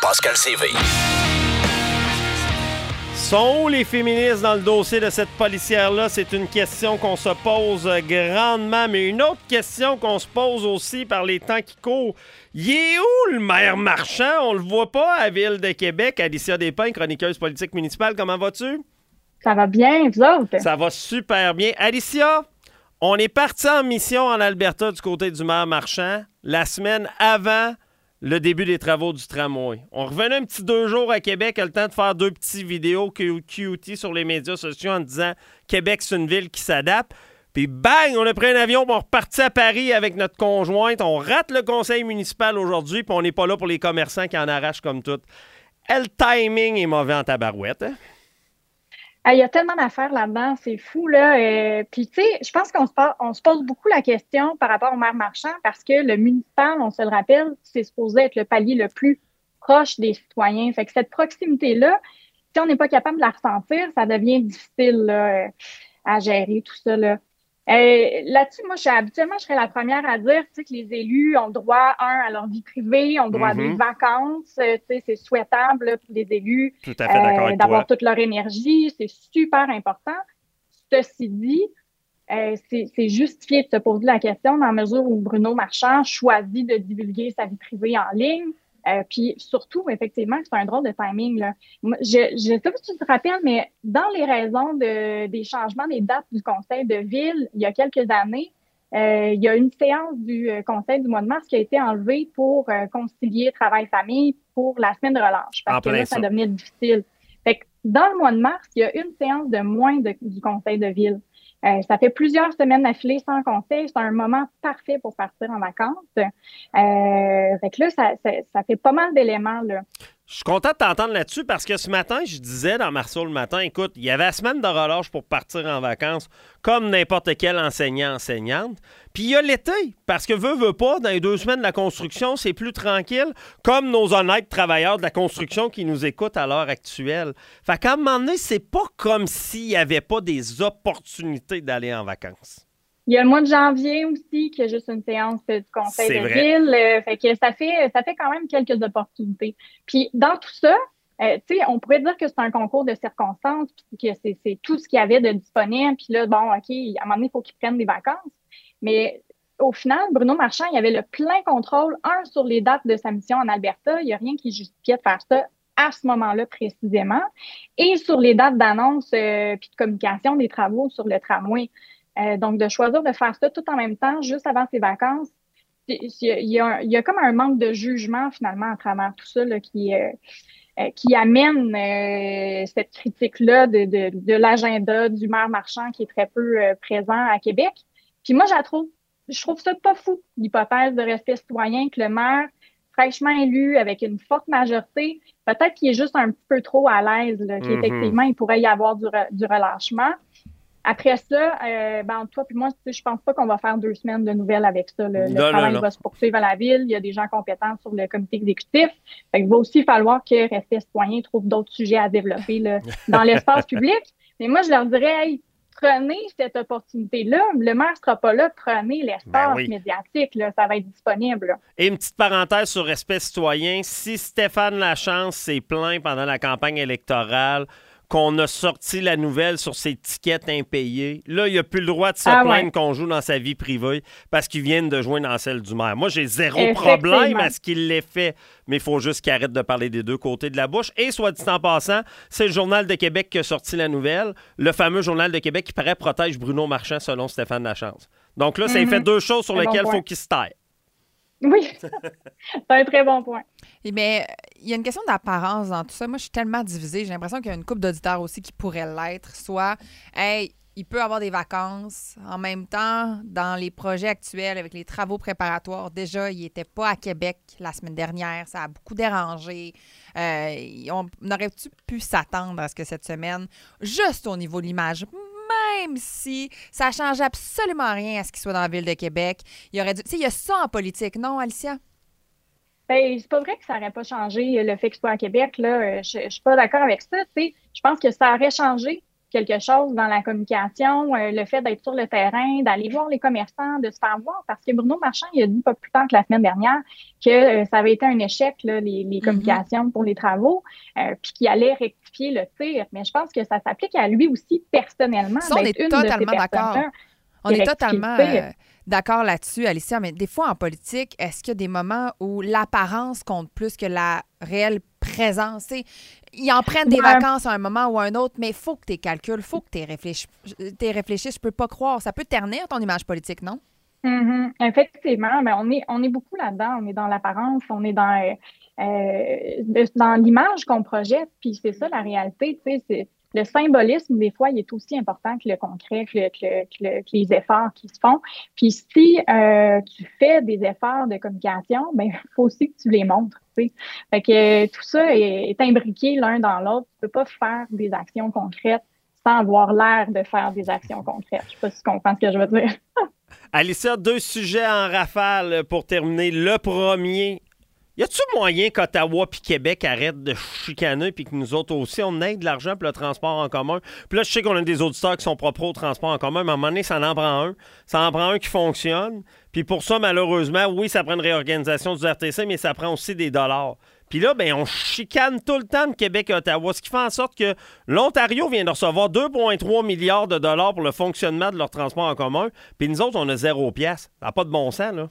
Pascal Séville. Sont où les féministes dans le dossier de cette policière-là? C'est une question qu'on se pose grandement, mais une autre question qu'on se pose aussi par les temps qui courent. Il est où le maire Marchand? On le voit pas à Ville de Québec. Alicia Despins, chroniqueuse politique municipale, comment vas-tu? Ça va bien, vous autres? Ça va super bien. Alicia, on est parti en mission en Alberta du côté du maire Marchand la semaine avant le début des travaux du tramway. On revenait un petit 2 jours à Québec, a le temps de faire 2 petites vidéos QT sur les médias sociaux en disant Québec, c'est une ville qui s'adapte. Puis bang, on a pris un avion, puis on est reparti à Paris avec notre conjointe. On rate le conseil municipal aujourd'hui, puis on n'est pas là pour les commerçants qui en arrachent comme tout. Le timing est mauvais en tabarouette, hein? Il y a tellement d'affaires là-dedans, c'est fou, là. Puis, tu sais, je pense on se pose beaucoup la question par rapport au maire Marchand parce que le municipal, on se le rappelle, c'est supposé être le palier le plus proche des citoyens. Fait que cette proximité-là, si on n'est pas capable de la ressentir, ça devient difficile là, à gérer tout ça, là. Là-dessus, moi, habituellement, je serais la première à dire, tu sais, que les élus ont droit, à leur vie privée, ont droit à des vacances, tu sais, c'est souhaitable là, pour les élus Tout à fait d'accord avec d'avoir toi. toute leur énergie, c'est super important. Ceci dit, c'est justifié de se poser la question dans la mesure où Bruno Marchand choisit de divulguer sa vie privée en ligne. Puis surtout, effectivement, c'est un drôle de timing, là. Je sais pas si tu te rappelles, mais dans les raisons des changements des dates du conseil de ville, il y a quelques années, il y a une séance du conseil du mois de mars qui a été enlevée pour concilier travail-famille pour la semaine de relâche. Parce que là, ça devenait difficile. Fait que dans le mois de mars, il y a une séance de moins du conseil de ville. Ça fait plusieurs semaines d'affilée sans conseil. C'est un moment parfait pour partir en vacances. Fait que là, ça fait pas mal d'éléments, là. Je suis content de t'entendre là-dessus parce que ce matin, je disais dans Marceau le matin, écoute, il y avait la semaine de relâche pour partir en vacances comme n'importe quel enseignante. Puis il y a l'été, parce que veut pas, dans les 2 semaines de la construction, c'est plus tranquille, comme nos honnêtes travailleurs de la construction qui nous écoutent à l'heure actuelle. Fait qu'à un moment donné, c'est pas comme s'il n'y avait pas des opportunités d'aller en vacances. Il y a le mois de janvier aussi, qui a juste une séance du conseil de ville. Fait que ça fait quand même quelques opportunités. Puis dans tout ça, tu sais, on pourrait dire que c'est un concours de circonstances, puis que c'est tout ce qu'il y avait de disponible. Puis là, bon, OK, à un moment donné, il faut qu'ils prennent des vacances. Mais au final, Bruno Marchand, il avait le plein contrôle, sur les dates de sa mission en Alberta. Il n'y a rien qui justifiait de faire ça à ce moment-là précisément. Et sur les dates d'annonce puis de communication des travaux sur le tramway. Donc, de choisir de faire ça tout en même temps, juste avant ses vacances, il y a comme un manque de jugement, finalement, à travers tout ça, là, qui amène cette critique-là de l'agenda du maire Marchand qui est très peu présent à Québec. Puis moi, je trouve ça pas fou, l'hypothèse de respect citoyen, que le maire, fraîchement élu, avec une forte majorité, peut-être qu'il est juste un petit peu trop à l'aise, là, qu'effectivement, il pourrait y avoir du relâchement. Après ça, toi puis moi, je pense pas qu'on va faire 2 semaines de nouvelles avec ça. Le travail va se poursuivre à la ville. Il y a des gens compétents sur le comité exécutif. Fait qu'il va aussi falloir que Respect citoyen trouve d'autres sujets à développer là, dans l'espace public. Mais moi, je leur dirais, hey, prenez cette opportunité-là. Le maire sera pas là. Prenez l'espace médiatique. Là, ça va être disponible. Là. Et une petite parenthèse sur Respect citoyen. Si Stéphane Lachance s'est plaint pendant la campagne électorale qu'on a sorti la nouvelle sur ses tickets impayés. Là, il n'a plus le droit de se plaindre qu'on joue dans sa vie privée parce qu'ils viennent de jouer dans celle du maire. Moi, j'ai zéro problème à ce qu'il l'ait fait, mais il faut juste qu'il arrête de parler des deux côtés de la bouche. Et soit dit en passant, c'est le Journal de Québec qui a sorti la nouvelle, le fameux Journal de Québec qui paraît protège Bruno Marchand selon Stéphane Lachance. Donc là, ça fait 2 choses sur lesquelles il faut qu'il se taille. Oui, c'est un très bon point. Mais il y a une question d'apparence dans tout ça. Moi, je suis tellement divisée. J'ai l'impression qu'il y a une couple d'auditeurs aussi qui pourraient l'être. Soit, hey, il peut avoir des vacances. En même temps, dans les projets actuels, avec les travaux préparatoires, déjà, il n'était pas à Québec la semaine dernière. Ça a beaucoup dérangé. On aurait-tu pu s'attendre à ce que cette semaine, juste au niveau de l'image, même si ça ne change absolument rien à ce qu'il soit dans la ville de Québec, il y aurait dû... Tu sais, il y a ça en politique, non, Alicia? Ben, c'est pas vrai que ça n'aurait pas changé le fait qu'il soit à Québec. Là. Je suis pas d'accord avec ça. Tu sais, je pense que ça aurait changé quelque chose dans la communication, le fait d'être sur le terrain, d'aller voir les commerçants, de se faire voir. Parce que Bruno Marchand, il a dit pas plus tard que la semaine dernière que ça avait été un échec, là, les communications pour les travaux, puis qu'il allait rectifier le tir. Mais je pense que ça s'applique à lui aussi personnellement. Ça, on est totalement d'accord. On est totalement d'accord là-dessus, Alicia. Mais des fois, en politique, est-ce qu'il y a des moments où l'apparence compte plus que la réelle présence? T'sais, ils en prennent des vacances à un moment ou à un autre, mais il faut que tu calcules, il faut que tu réfléchis. Je peux pas croire. Ça peut ternir ton image politique, non? Effectivement, mais on est beaucoup là-dedans. On est dans l'apparence, on est dans l'image qu'on projette, puis c'est ça la réalité. C'est le symbolisme, des fois, il est aussi important que le concret, que les efforts qui se font. Puis si tu fais des efforts de communication, ben il faut aussi que tu les montres. T'sais. Fait que tout ça est imbriqué l'un dans l'autre. Tu peux pas faire des actions concrètes sans avoir l'air de faire des actions concrètes. Je sais pas si tu comprends ce que je veux dire. Alicia, 2 sujets en rafale pour terminer. Le premier, y a-tu moyen qu'Ottawa puis Québec arrêtent de chicaner puis que nous autres aussi, on ait de l'argent pour le transport en commun? Puis là, je sais qu'on a des auditeurs qui sont propres au transport en commun, mais à un moment donné, ça en prend un. Ça en prend un qui fonctionne. Puis pour ça, malheureusement, oui, ça prend une réorganisation du RTC, mais ça prend aussi des dollars. Puis là, ben, on chicane tout le temps de Québec et Ottawa, ce qui fait en sorte que l'Ontario vient de recevoir 2,3 milliards de dollars pour le fonctionnement de leur transport en commun, puis nous autres, on a 0 piastres. Ça n'a pas de bon sens, là.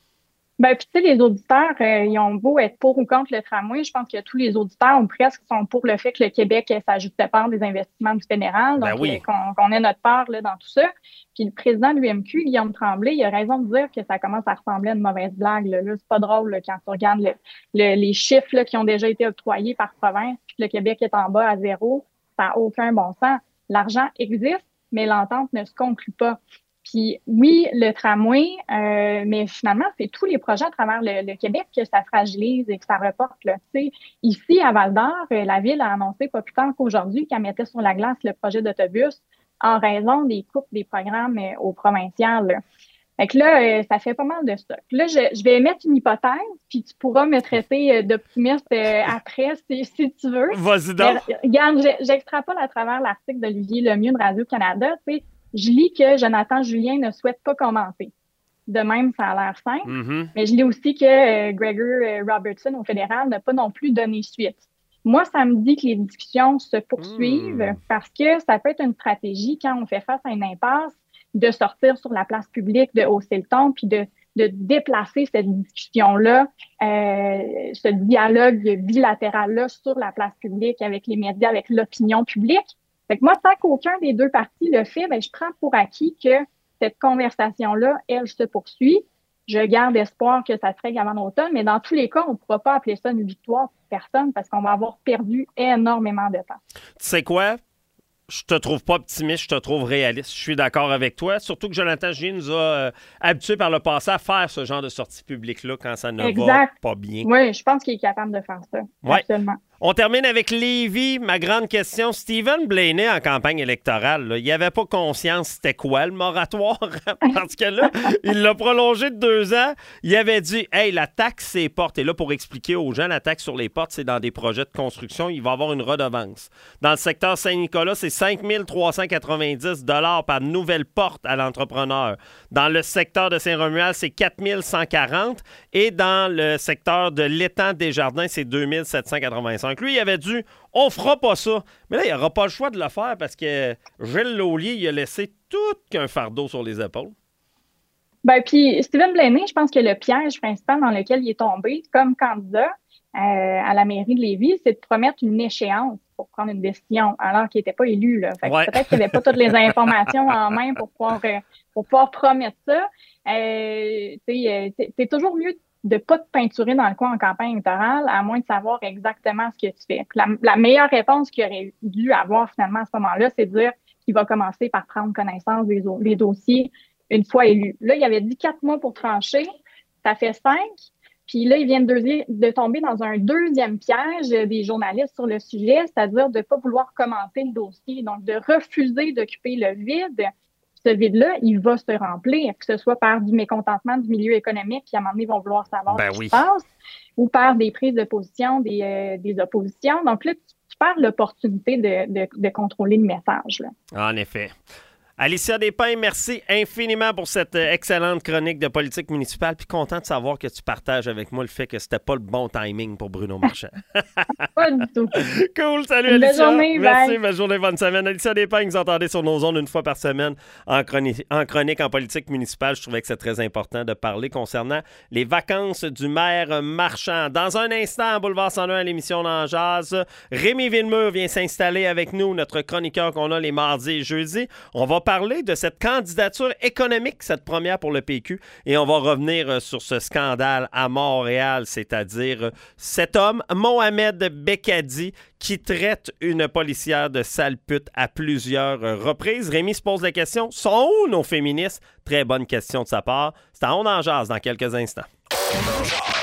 Ben, puis tu sais, les auditeurs, ils ont beau être pour ou contre le tramway, je pense que tous les auditeurs, ou presque, sont pour le fait que le Québec s'ajoute de part des investissements du fédéral, donc oui. qu'on ait notre part là, dans tout ça. Puis le président de l'UMQ, Guillaume Tremblay, il a raison de dire que ça commence à ressembler à une mauvaise blague. Là, c'est pas drôle là, quand tu regardes les chiffres là, qui ont déjà été octroyés par province, puis que le Québec est en bas à 0, ça n'a aucun bon sens. L'argent existe, mais l'entente ne se conclut pas. Puis oui, le tramway, mais finalement, c'est tous les projets à travers le Québec que ça fragilise et que ça reporte. Là. Ici, à Val-d'Or, la Ville a annoncé pas plus tard qu'aujourd'hui qu'elle mettait sur la glace le projet d'autobus en raison des coupes des programmes au provincial. Là. Fait que là, ça fait pas mal de stock. Là, je vais émettre une hypothèse, puis tu pourras me traiter d'optimiste après si tu veux. Vas-y donc. Mais, regarde, j'extrapole à travers l'article d'Olivier Lemieux de Radio-Canada, tu sais. Je lis que Jonathan Julien ne souhaite pas commenter. De même, ça a l'air simple. Mais je lis aussi que Gregor Robertson au fédéral n'a pas non plus donné suite. Moi, ça me dit que les discussions se poursuivent parce que ça peut être une stratégie quand on fait face à une impasse de sortir sur la place publique, de hausser le ton, puis de déplacer cette discussion-là, ce dialogue bilatéral-là sur la place publique avec les médias, avec l'opinion publique. Fait que moi, tant qu'aucun des deux partis le fait, ben, je prends pour acquis que cette conversation-là, elle se poursuit. Je garde espoir que ça se règle avant l'automne, mais dans tous les cas, on ne pourra pas appeler ça une victoire pour personne parce qu'on va avoir perdu énormément de temps. Tu sais quoi? Je te trouve pas optimiste, je te trouve réaliste. Je suis d'accord avec toi. Surtout que Jonathan Julien nous a habitués par le passé à faire ce genre de sortie publique-là quand ça ne va pas bien. Oui, je pense qu'il est capable de faire ça. Ouais. Absolument. On termine avec Lévis. Ma grande question. Stephen Blaney, en campagne électorale, là, il n'avait pas conscience c'était quoi le moratoire. Parce que là, il l'a prolongé de 2 ans. Il avait dit, hey, la taxe ses portes. Et là, pour expliquer aux gens, la taxe sur les portes, c'est dans des projets de construction. Il va y avoir une redevance. Dans le secteur Saint-Nicolas, c'est 5 390 $ par nouvelle porte à l'entrepreneur. Dans le secteur de Saint-Romuald, c'est 4 140. Et dans le secteur de l'Étang des Jardins, c'est 2 785. Lui, il avait dit « On fera pas ça ». Mais là, il n'aura pas le choix de le faire parce que Gilles Laulier, il a laissé tout qu'un fardeau sur les épaules. Ben, puis Stephen Blaney, je pense que le piège principal dans lequel il est tombé comme candidat à la mairie de Lévis, c'est de promettre une échéance pour prendre une décision alors qu'il n'était pas élu. Là. Fait que peut-être qu'il n'avait pas toutes les informations en main pour pouvoir promettre ça. C'est toujours mieux de ne pas te peinturer dans le coin en campagne électorale, à moins de savoir exactement ce que tu fais. La meilleure réponse qu'il aurait dû avoir finalement à ce moment-là, c'est de dire qu'il va commencer par prendre connaissance des dossiers une fois élu. Là, il avait dit 4 mois pour trancher, ça fait 5. Puis là, il vient de tomber dans un deuxième piège des journalistes sur le sujet, c'est-à-dire de ne pas vouloir commenter le dossier, donc de refuser d'occuper le vide. ce vide-là, il va se remplir, que ce soit par du mécontentement du milieu économique, puis à un moment donné, ils vont vouloir savoir ce qui se passe, ou par des prises de position des oppositions. Donc là, tu perds l'opportunité de contrôler le message, là. En effet. Alicia Despins, merci infiniment pour cette excellente chronique de politique municipale. Puis content de savoir que tu partages avec moi le fait que c'était pas le bon timing pour Bruno Marchand. Pas du tout. Cool, salut Alicia. Bonne journée, merci, bye. bonne journée, bonne semaine. Alicia Despins, vous entendez sur nos ondes une fois par semaine en chronique en politique municipale. Je trouvais que c'est très important de parler concernant les vacances du maire Marchand. Dans un instant, à Boulevard 101 à l'émission d'En Jazz, Rémi Villemur vient s'installer avec nous, notre chroniqueur qu'on a les mardis et jeudis. On va parler de cette candidature économique, cette première pour le PQ, et on va revenir sur ce scandale à Montréal, c'est-à-dire cet homme, Mohamed Bekadi, qui traite une policière de sale pute à plusieurs reprises. Rémi se pose la question, sont où nos féministes? Très bonne question de sa part. C'est à On en jase dans quelques instants.